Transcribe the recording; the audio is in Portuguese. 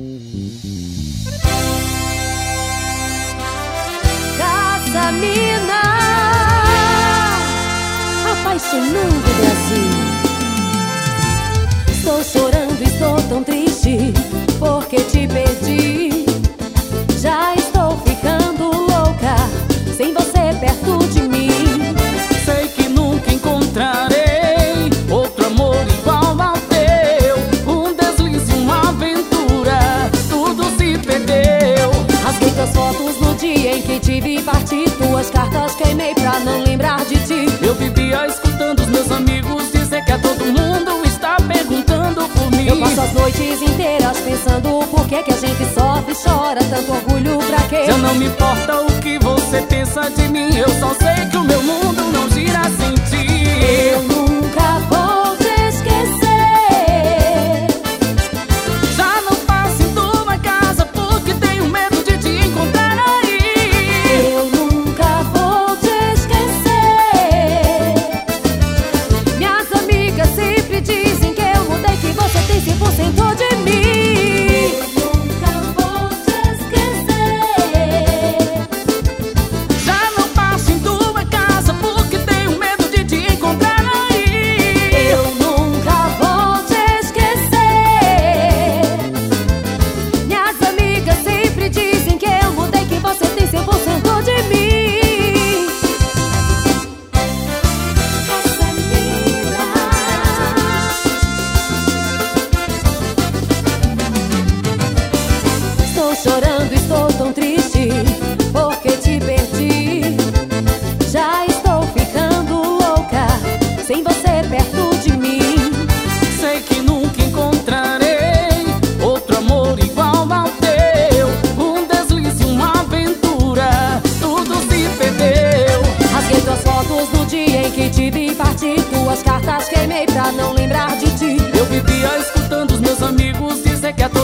Casamina, apaixonando o Brasil. Estou chorando, estou tão triste, porque te perdi. Já estou ficando louca, sem você perto de mim. Sei que nunca encontrarei outro amor igual ao teu. Um deslize, uma aventura, tudo se perdeu. Rasguei tuas fotos no dia em que te vi partir. Tuas cartas queimei pra não lembrar de ti. Eu vivia escutando os meus amigos dizer que a todo mundo está perguntando por mim. Eu passo as noites inteiras pensando por que a gente sofre e chora. Tanto orgulho pra quê? Já não me importa o que você pensa de mim. Eu só sei que o meu mundo não gira sem ti. Eu nunca vou te esquecer. Já não passo em tua casa porque tenho medo de te encontrar aí. Eu nunca vou te esquecer. Minhas amigas sempre dizem que eu mudei, que você tem 100% de mim. Eu nunca vou te esquecer. Já não passo em tua casa porque tenho medo de te encontrar aí. Eu nunca vou te esquecer. Minhas amigas sempre dizem que eu mudei, que você tem 100% de mim. Estou chorando, estou tão triste, porque te perdi. Já estou ficando louca, sem você perto de mim. Sei que nunca encontrarei outro amor igual ao teu. Um deslize, uma aventura, tudo se perdeu. Rasguei tuas fotos no dia em que te vi partir. Tuas cartas queimei pra não lembrar de ti. Eu vivia escutando os meus amigos dizer que a